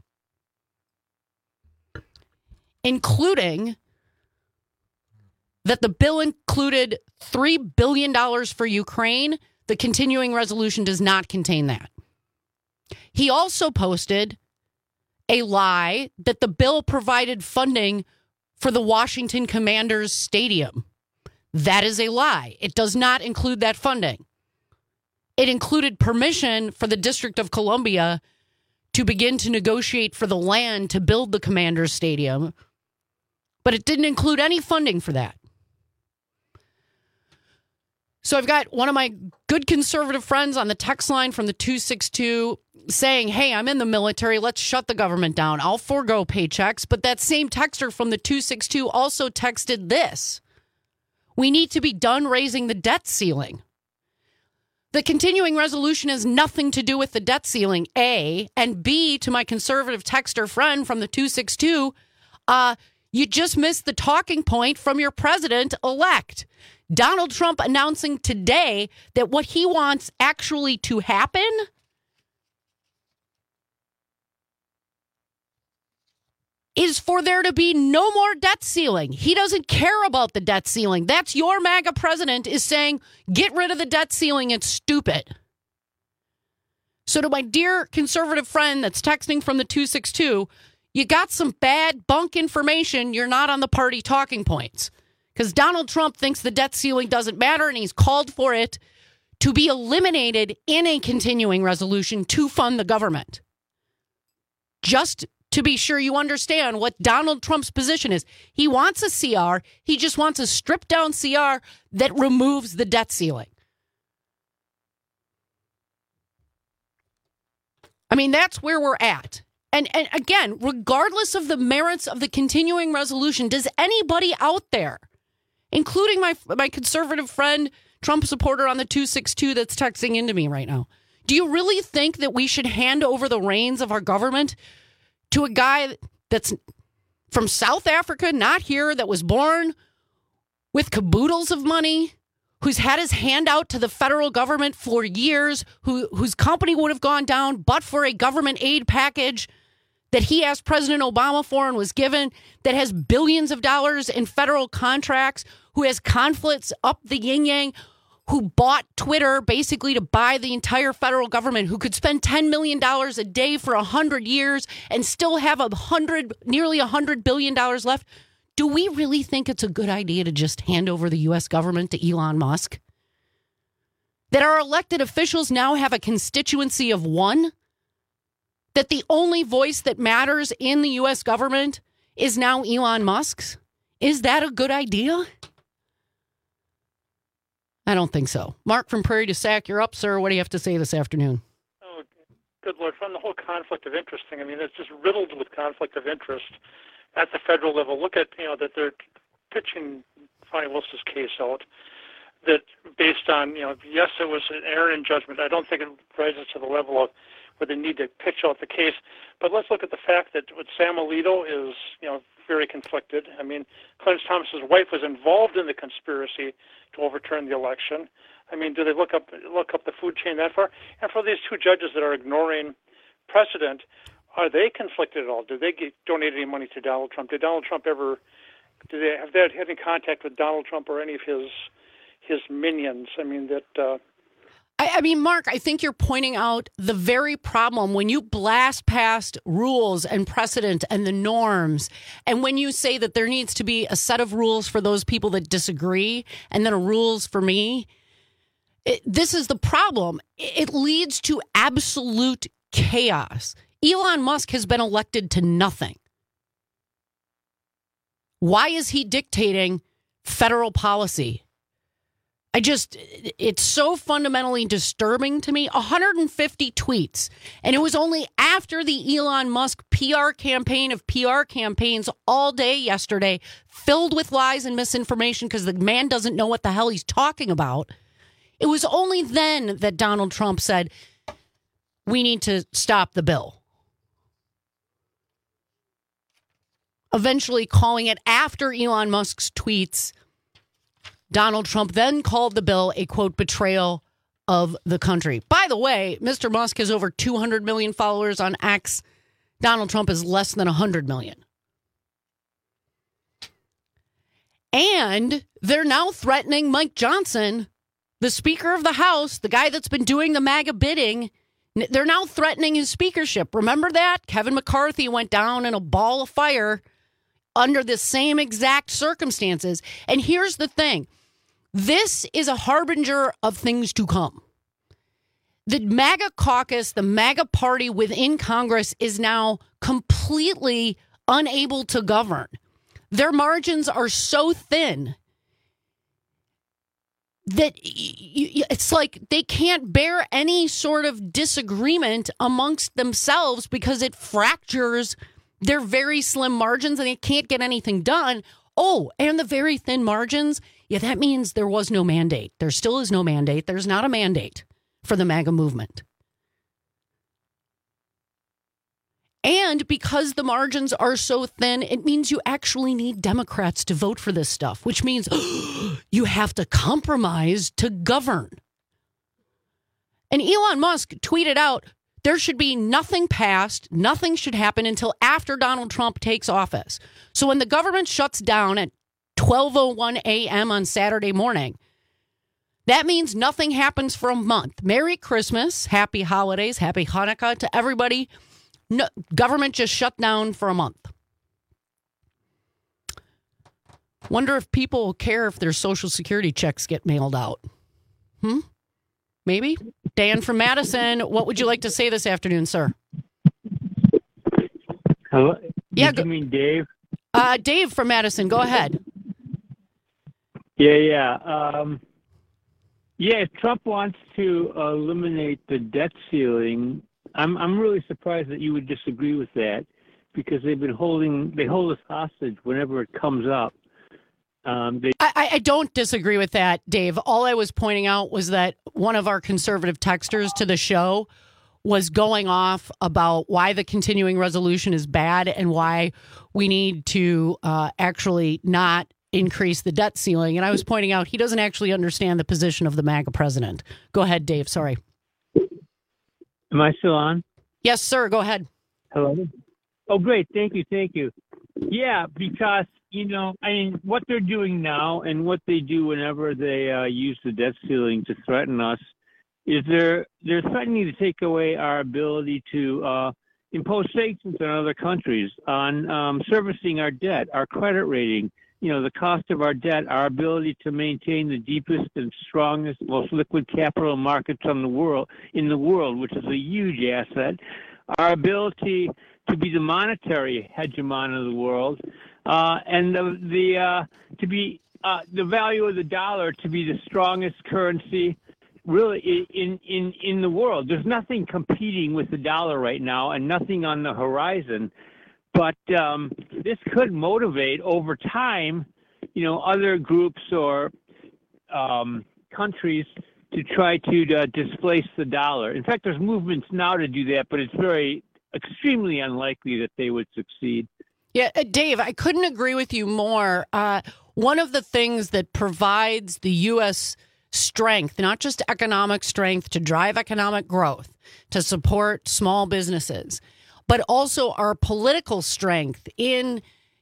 including that the bill included three billion dollars for Ukraine. The continuing resolution does not contain that. He also posted a lie that the bill provided funding for the Washington Commanders Stadium. That is a lie. It does not include that funding. It included permission for the District of Columbia to begin to negotiate for the land to build the Commanders Stadium, but it didn't include any funding for that. So I've got one of my good conservative friends on the text line from the two six two saying, hey, I'm in the military. Let's shut the government down. I'll forego paychecks. But that same texter from the two six two also texted this. We need to be done raising the debt ceiling. The continuing resolution has nothing to do with the debt ceiling, A. And B, to my conservative texter friend from the two six two, uh, you just missed the talking point from your president-elect. Donald Trump announcing today that what he wants actually to happen is for there to be no more debt ceiling. He doesn't care about the debt ceiling. That's your MAGA president is saying, get rid of the debt ceiling. It's stupid. So to my dear conservative friend that's texting from the two six two, you got some bad bunk information. You're not on the party talking points. Because Donald Trump thinks the debt ceiling doesn't matter, and he's called for it to be eliminated in a continuing resolution to fund the government. Just to be sure you understand what Donald Trump's position is. He wants a C R. He just wants a stripped-down C R that removes the debt ceiling. I mean, that's where we're at. And, and again, regardless of the merits of the continuing resolution, does anybody out there, including my my conservative friend, Trump supporter on the two six two that's texting into me right now, do you really think that we should hand over the reins of our government to a guy that's from South Africa, not here, that was born with caboodles of money, who's had his hand out to the federal government for years, who whose company would have gone down but for a government aid package that he asked President Obama for and was given, that has billions of dollars in federal contracts, who has conflicts up the yin-yang, who bought Twitter basically to buy the entire federal government, who could spend ten million dollars a day for one hundred years and still have a hundred, nearly one hundred billion dollars left. Do we really think it's a good idea to just hand over the U S government to Elon Musk? That our elected officials now have a constituency of one? That the only voice that matters in the U S government is now Elon Musk's? Is that a good idea? I don't think so. Mark from Prairie du Sac, you're up, sir. What do you have to say this afternoon? Oh, good Lord. From the whole conflict of interest thing, I mean, it's just riddled with conflict of interest at the federal level. Look at, you know, that they're pitching Fani Willis's case out, that based on, you know, yes, it was an error in judgment. I don't think it rises to the level of where they need to pitch out the case. But let's look at the fact that with Sam Alito is, you know, very conflicted. I mean, Clarence Thomas's wife was involved in the conspiracy to overturn the election. I mean, do they look up look up the food chain that far? And for these two judges that are ignoring precedent, are they conflicted at all? Did they get, donate any money to Donald Trump? Did Donald Trump ever do they have they had any contact with Donald Trump or any of his his minions? I mean that. Uh, I, I mean, Mark, I think you're pointing out the very problem when you blast past rules and precedent and the norms, and when you say that there needs to be a set of rules for those people that disagree and then a rules for me. It, this is the problem. It leads to absolute chaos. Elon Musk has been elected to nothing. Why is he dictating federal policy? I just, it's so fundamentally disturbing to me. one hundred fifty tweets. And it was only after the Elon Musk P R campaign of P R campaigns all day yesterday, filled with lies and misinformation because the man doesn't know what the hell he's talking about. It was only then that Donald Trump said, we need to stop the bill. Eventually calling it after Elon Musk's tweets. Donald Trump then called the bill a, quote, betrayal of the country. By the way, Mister Musk has over two hundred million followers on X. Donald Trump is less than one hundred million. And they're now threatening Mike Johnson, the Speaker of the House, the guy that's been doing the MAGA bidding. They're now threatening his speakership. Remember that? Kevin McCarthy went down in a ball of fire under the same exact circumstances. And here's the thing. This is a harbinger of things to come. The MAGA caucus, the MAGA party within Congress is now completely unable to govern. Their margins are so thin that it's like they can't bear any sort of disagreement amongst themselves because it fractures their very slim margins and they can't get anything done. Oh, and the very thin margins, yeah, that means there was no mandate. There still is no mandate. There's not a mandate for the MAGA movement. And because the margins are so thin, it means you actually need Democrats to vote for this stuff, which means you have to compromise to govern. And Elon Musk tweeted out, there should be nothing passed, nothing should happen until after Donald Trump takes office. So when the government shuts down at twelve oh one a.m. on Saturday morning, that means nothing happens for a month. Merry Christmas, happy holidays, happy Hanukkah to everybody. No, government just shut down for a month. Wonder if people care if their Social Security checks get mailed out. Hmm? Maybe? Dan from Madison, what would you like to say this afternoon, sir? Hello? Yeah, Did you mean Dave? Uh, Dave from Madison, go ahead. Yeah, yeah. Um, yeah, if Trump wants to eliminate the debt ceiling, I'm I'm really surprised that you would disagree with that because they've been holding, they hold us hostage whenever it comes up. Um, they- I, I don't disagree with that, Dave. All I was pointing out was that one of our conservative texters to the show was going off about why the continuing resolution is bad and why we need to uh, actually not increase the debt ceiling. And I was pointing out he doesn't actually understand the position of the MAGA president. Go ahead, Dave. Sorry. Am I still on? Yes, sir. Go ahead. Hello. Oh, great. Thank you. Thank you. Yeah, because, you know, I mean, what they're doing now and what they do whenever they uh, use the debt ceiling to threaten us is they're they're threatening to take away our ability to uh, impose sanctions on other countries on um, servicing our debt, our credit rating, you know, the cost of our debt, our ability to maintain the deepest and strongest, most liquid capital markets on the world in the world, which is a huge asset, our ability to be the monetary hegemon of the world, uh, and the, the uh, to be uh, the value of the dollar to be the strongest currency really in, in, in the world. There's nothing competing with the dollar right now and nothing on the horizon. But um, this could motivate over time, you know, other groups or um, countries to try to uh, displace the dollar. In fact, there's movements now to do that, but it's very extremely unlikely that they would succeed. Yeah, uh, Dave, I couldn't agree with you more. Uh, one of the things that provides the U S strength, not just economic strength to drive economic growth, to support small businesses, but also our political strength in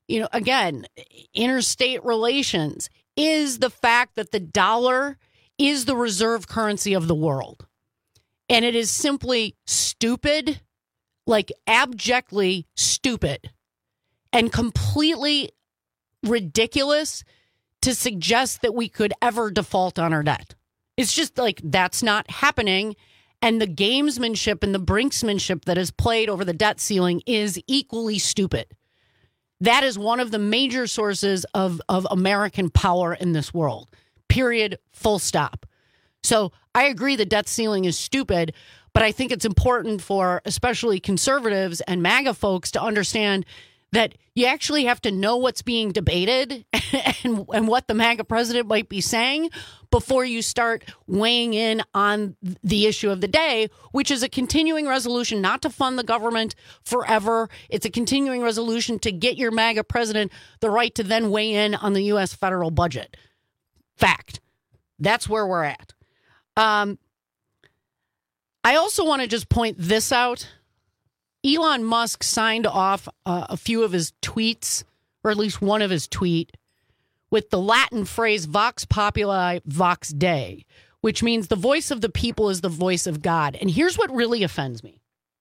you know, again, interstate relations, is the fact that the dollar is the reserve currency of the world. And it is simply stupid, like abjectly stupid, and completely ridiculous to suggest that we could ever default on our debt. It's just like that's not happening. And the gamesmanship and the brinksmanship that is played over the debt ceiling is equally stupid. That is one of the major sources of, of American power in this world. Period. Full stop. So I agree the debt ceiling is stupid, but I think it's important for especially conservatives and MAGA folks to understand that you actually have to know what's being debated and, and what the MAGA president might be saying before you start weighing in on the issue of the day, which is a continuing resolution not to fund the government forever. It's a continuing resolution to get your MAGA president the right to then weigh in on the U S federal budget. Fact. That's where we're at. Um, I also want to just point this out. Elon Musk signed off uh, a few of his tweets, or at least one of his tweet, with the Latin phrase Vox Populi, Vox Dei, which means the voice of the people is the voice of God. And here's what really offends me.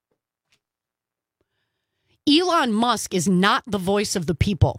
Elon Musk is not the voice of the people.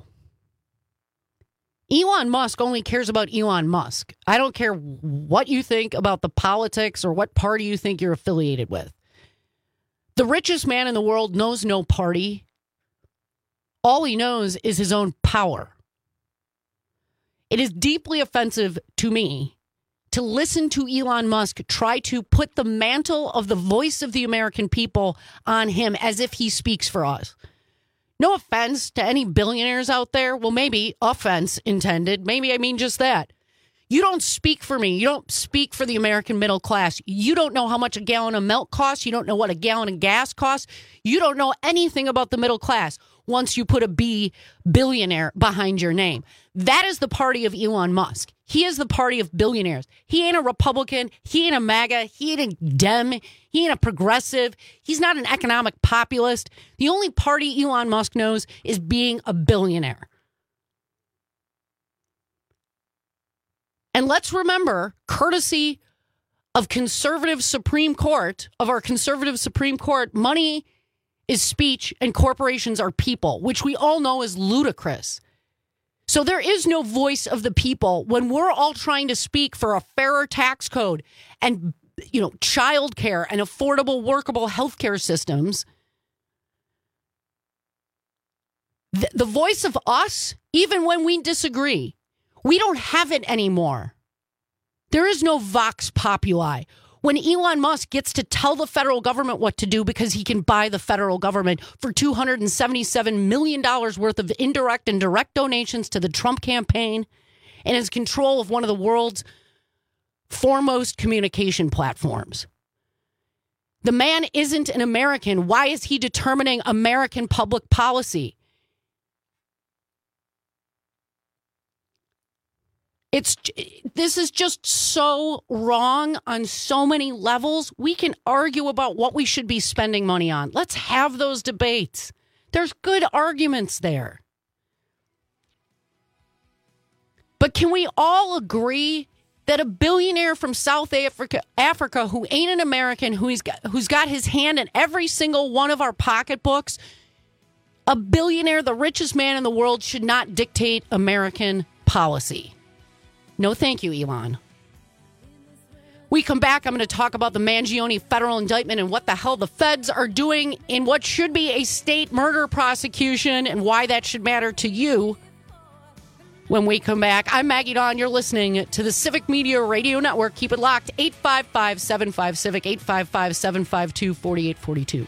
Elon Musk only cares about Elon Musk. I don't care what you think about the politics or what party you think you're affiliated with. The richest man in the world knows no party. All he knows is his own power. It is deeply offensive to me to listen to Elon Musk try to put the mantle of the voice of the American people on him as if he speaks for us. No offense to any billionaires out there. Well, maybe offense intended. Maybe I mean just that. You don't speak for me. You don't speak for the American middle class. You don't know how much a gallon of milk costs. You don't know what a gallon of gas costs. You don't know anything about the middle class once you put a B billionaire behind your name. That is the party of Elon Musk. He is the party of billionaires. He ain't a Republican. He ain't a MAGA. He ain't a Dem. He ain't a progressive. He's not an economic populist. The only party Elon Musk knows is being a billionaire. And let's remember, courtesy of conservative Supreme Court, of our conservative Supreme Court, money is speech and corporations are people, which we all know is ludicrous. So there is no voice of the people when we're all trying to speak for a fairer tax code and, you know, childcare and affordable, workable healthcare systems. The, the voice of us, even when we disagree, we don't have it anymore. There is no Vox Populi. When Elon Musk gets to tell the federal government what to do because he can buy the federal government for two hundred seventy-seven million dollars worth of indirect and direct donations to the Trump campaign and is control of one of the world's foremost communication platforms. The man isn't an American. Why is he determining American public policy? It's this is just so wrong on so many levels. We can argue about what we should be spending money on. Let's have those debates. There's good arguments there. But can we all agree that a billionaire from South Africa, Africa who ain't an American, who's got, who's got his hand in every single one of our pocketbooks, a billionaire, the richest man in the world, should not dictate American policy? No, thank you, Elon. We come back, I'm going to talk about the Mangione federal indictment and what the hell the feds are doing in what should be a state murder prosecution and why that should matter to you. When we come back, I'm Maggie Dawn. You're listening to the Civic Media Radio Network. Keep it locked. eight five five, seven five, CIVIC, eight five five, seven five two, four eight four two.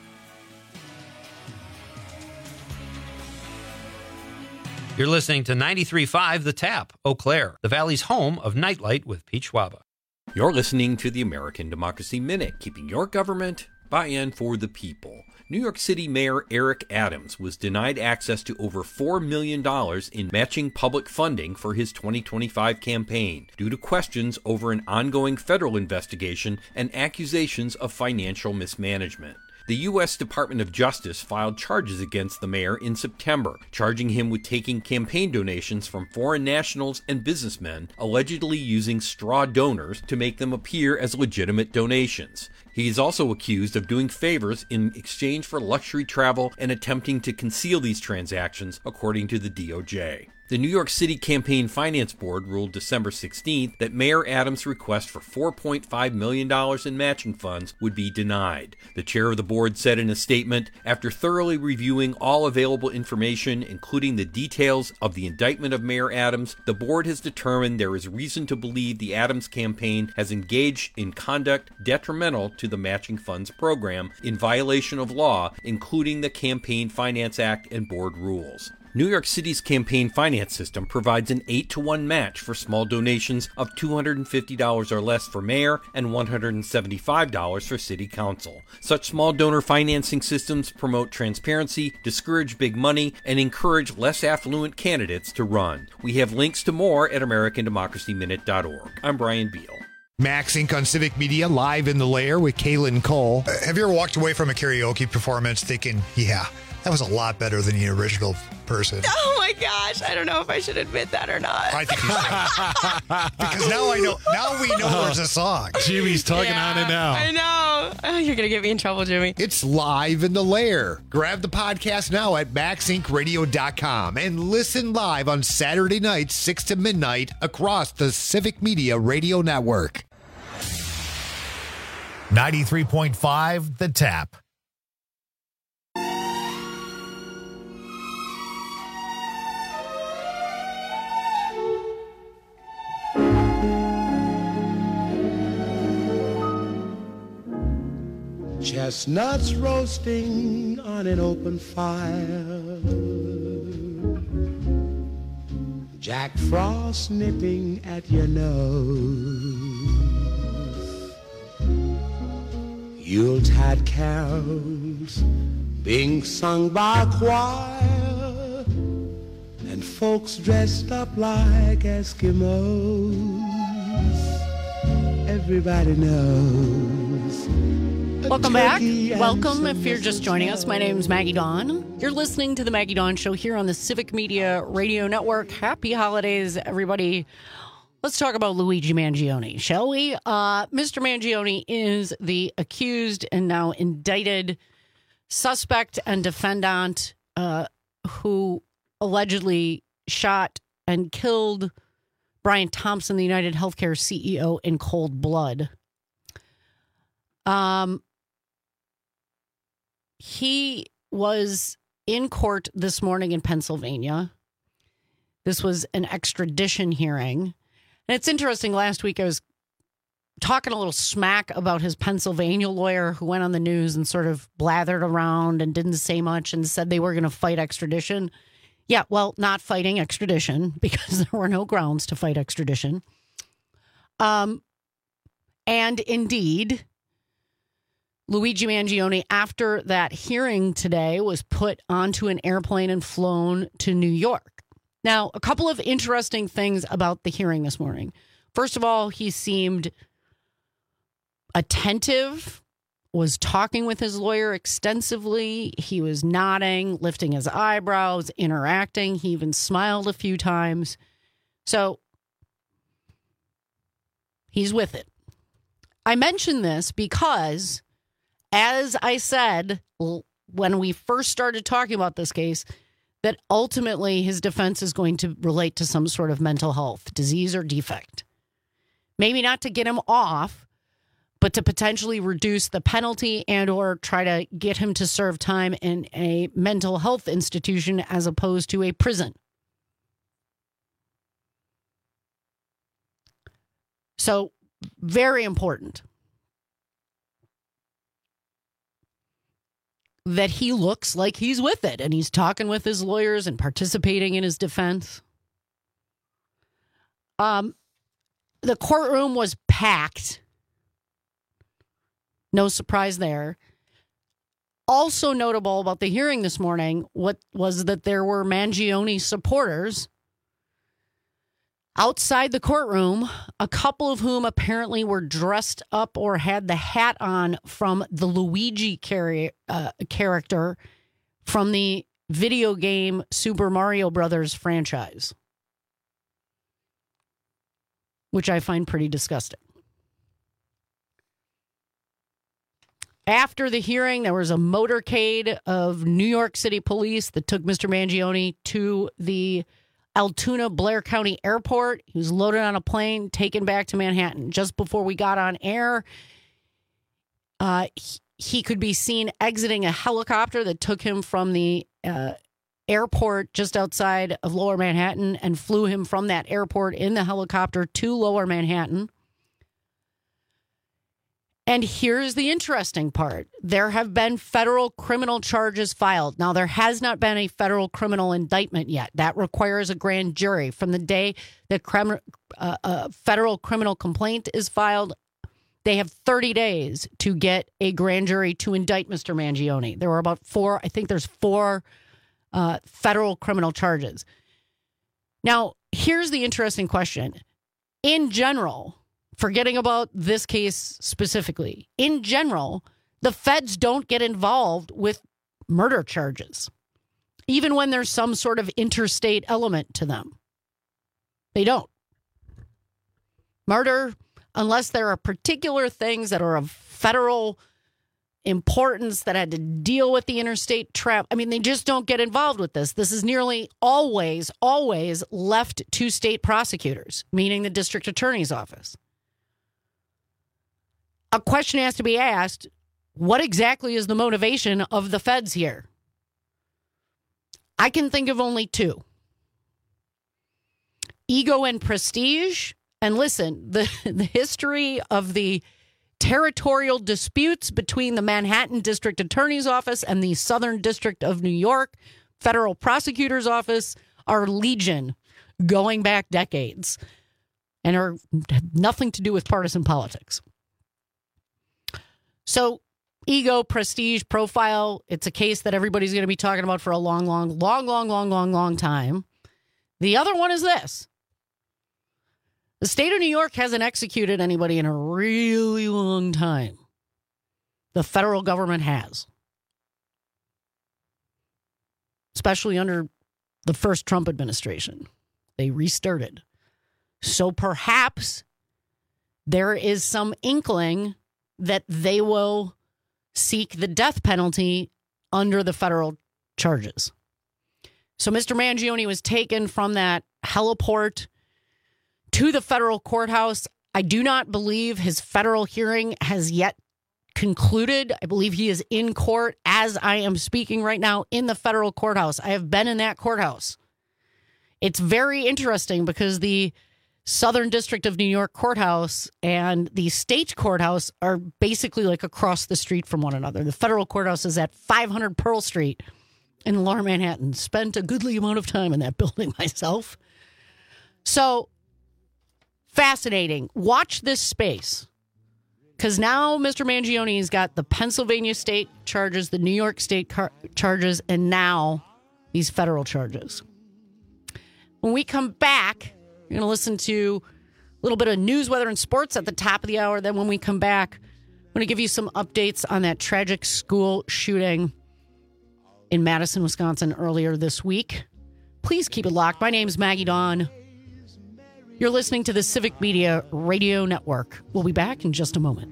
You're listening to ninety-three point five The Tap, Eau Claire, the Valley's home of Nightlight with Pete Schwaba. You're listening to the American Democracy Minute, keeping your government by and for the people. New York City Mayor Eric Adams was denied access to over four million dollars in matching public funding for his twenty twenty-five campaign due to questions over an ongoing federal investigation and accusations of financial mismanagement. The U S Department of Justice filed charges against the mayor in September, charging him with taking campaign donations from foreign nationals and businessmen, allegedly using straw donors to make them appear as legitimate donations. He is also accused of doing favors in exchange for luxury travel and attempting to conceal these transactions, according to the D O J. The New York City Campaign Finance Board ruled December sixteenth that Mayor Adams' request for four point five million dollars in matching funds would be denied. The chair of the board said in a statement, after thoroughly reviewing all available information, including the details of the indictment of Mayor Adams, the board has determined there is reason to believe the Adams campaign has engaged in conduct detrimental to the matching funds program in violation of law, including the Campaign Finance Act and board rules. New York City's campaign finance system provides an eight to one match for small donations of two hundred fifty dollars or less for mayor and one hundred seventy-five dollars for city council. Such small donor financing systems promote transparency, discourage big money, and encourage less affluent candidates to run. We have links to more at American Democracy Minute dot org. I'm Brian Beal. Max Incorporated on Civic Media, live in the lair with Kaylin Cole. Uh, have you ever walked away from a karaoke performance thinking, yeah, that was a lot better than the original person? Oh my gosh, I don't know if I should admit that or not. I think you should. Because now I know. Now we know there's a song. Jimmy's tugging Yeah, on it now. I know. Oh, you're going to get me in trouble, Jimmy. It's live in the lair. Grab the podcast now at max inc radio dot com and listen live on Saturday nights, six to midnight, across the Civic Media Radio Network. ninety-three point five The Tap. Chestnuts roasting on an open fire, Jack Frost nipping at your nose, Yuletide carols being sung by a choir, and folks dressed up like Eskimos. Everybody knows. Welcome back. Welcome if you're just joining us. My name is Maggie Dawn. You're listening to the Maggie Dawn Show here on the Civic Media Radio Network. Happy holidays, everybody. Let's talk about Luigi Mangione, shall we? Uh, Mister Mangione is the accused and now indicted suspect and defendant uh, who allegedly shot and killed Brian Thompson, the United Healthcare C E O, in cold blood. Um. He was in court this morning in Pennsylvania. This was an extradition hearing. And it's interesting, last week I was talking a little smack about his Pennsylvania lawyer who went on the news and sort of blathered around and didn't say much and said they were going to fight extradition. Yeah, well, not fighting extradition because there were no grounds to fight extradition. Um, and indeed, Luigi Mangione, after that hearing today, was put onto an airplane and flown to New York. Now, a couple of interesting things about the hearing this morning. First of all, he seemed attentive, was talking with his lawyer extensively. He was nodding, lifting his eyebrows, interacting. He even smiled a few times. So he's with it. I mention this because, as I said when we first started talking about this case, that ultimately his defense is going to relate to some sort of mental health disease or defect. Maybe not to get him off, but to potentially reduce the penalty and or try to get him to serve time in a mental health institution as opposed to a prison. So, very important that he looks like he's with it and he's talking with his lawyers and participating in his defense. Um, the courtroom was packed. No surprise there. Also notable about the hearing this morning what was that there were Mangione supporters outside the courtroom, a couple of whom apparently were dressed up or had the hat on from the Luigi car- uh, character from the video game Super Mario Brothers franchise, which I find pretty disgusting. After the hearing, there was a motorcade of New York City police that took Mister Mangione to the Altoona Blair County Airport. He was loaded on a plane, taken back to Manhattan. Just before we got on air, uh, he, he could be seen exiting a helicopter that took him from the uh, airport just outside of Lower Manhattan and flew him from that airport in the helicopter to Lower Manhattan. And here's the interesting part. There have been federal criminal charges filed. Now, there has not been a federal criminal indictment yet. That requires a grand jury. From the day the crim- uh, uh, federal criminal complaint is filed, they have thirty days to get a grand jury to indict Mister Mangione. There were about four, I think there's four uh, federal criminal charges. Now, here's the interesting question. In general, forgetting about this case specifically, in general, the feds don't get involved with murder charges, even when there's some sort of interstate element to them. They don't. Murder, unless there are particular things that are of federal importance that had to deal with the interstate trap, I mean, they just don't get involved with this. This is nearly always, always left to state prosecutors, meaning the district attorney's office. A question has to be asked, what exactly is the motivation of the feds here? I can think of only two. Ego and prestige. And listen, the, the history of the territorial disputes between the Manhattan District Attorney's Office and the Southern District of New York Federal Prosecutor's Office are legion, going back decades, and are have nothing to do with partisan politics. So, ego, prestige, profile, it's a case that everybody's going to be talking about for a long, long, long, long, long, long, long time. The other one is this. The state of New York hasn't executed anybody in a really long time. The federal government has. Especially under the first Trump administration. They restarted. So perhaps there is some inkling that they will seek the death penalty under the federal charges. So Mister Mangione was taken from that heliport to the federal courthouse. I do not believe his federal hearing has yet concluded. I believe he is in court as I am speaking right now in the federal courthouse. I have been in that courthouse. It's very interesting because the Southern District of New York courthouse and the state courthouse are basically like across the street from one another. The federal courthouse is at five hundred Pearl Street in Lower Manhattan. Spent a goodly amount of time in that building myself. So, fascinating. Watch this space. Because now Mister Mangione's got the Pennsylvania state charges, the New York state car- charges, and now these federal charges. When we come back, you're going to listen to a little bit of news, weather, and sports at the top of the hour. Then when we come back, I'm going to give you some updates on that tragic school shooting in Madison, Wisconsin earlier this week. Please keep it locked. My name's Maggie Dawn. You're listening to the Civic Media Radio Network. We'll be back in just a moment.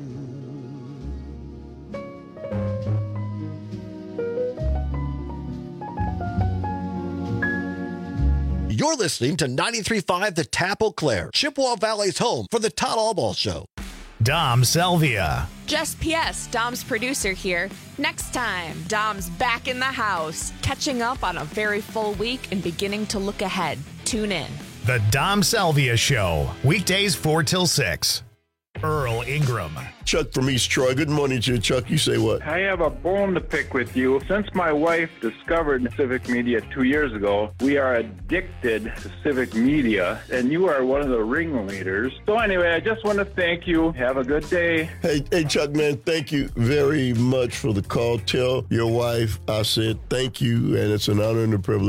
You're listening to ninety-three point five The Tap Eau Claire, Chippewa Valley's home for the Todd Albaugh Show. Dom Selvia. Just P S, Dom's producer here. Next time, Dom's back in the house, catching up on a very full week and beginning to look ahead. Tune in. The Dom Selvia Show, weekdays four till six. Earl Ingram. Chuck from East Troy. Good morning to you, Chuck. You say what? I have a bone to pick with you. Since my wife discovered Civic Media two years ago, we are addicted to Civic Media, and you are one of the ringleaders. So anyway, I just want to thank you. Have a good day. Hey, hey, Chuck, man, thank you very much for the call. Tell your wife I said thank you, and it's an honor and a privilege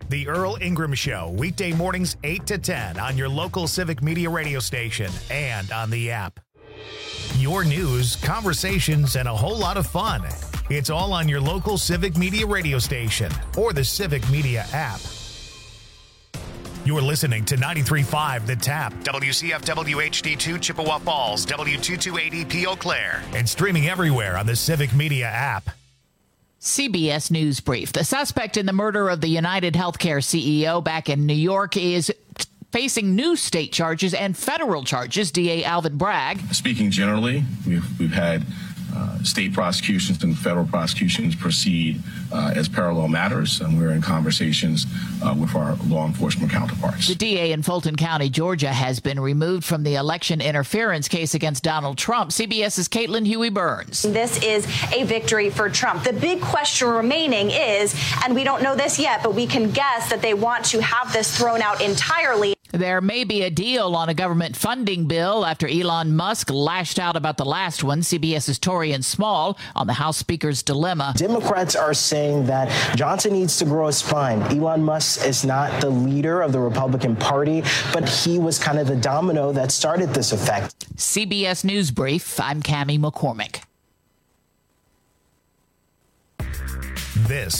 The Earl Ingram Show, weekday mornings eight to ten on your local Civic Media radio station and on the app. Your news, conversations, and a whole lot of fun. It's all on your local Civic Media radio station or the Civic Media app. You're listening to ninety-three point five The Tap, W C F W H D two Chippewa Falls, W two two eight E P Eau Claire, and streaming everywhere on the Civic Media app. C B S News Brief. The suspect in the murder of the United Healthcare C E O back in New York is facing new state charges and federal charges. D A Alvin Bragg. Speaking generally, we've, we've had uh, state prosecutions and federal prosecutions proceed uh, as parallel matters, and we're in conversations uh, with our law enforcement counterparts. The D A in Fulton County, Georgia, has been removed from the election interference case against Donald Trump. CBS's Caitlin Huey-Burns. This is a victory for Trump. The big question remaining is, and we don't know this yet, but we can guess that they want to have this thrown out entirely. There may be a deal on a government funding bill after Elon Musk lashed out about the last one. CBS's Torian Small on the House Speaker's dilemma. Democrats are saying that Johnson needs to grow a spine. Elon Musk is not the leader of the Republican Party, but he was kind of the domino that started this effect. C B S News Brief, I'm Cammie McCormick. This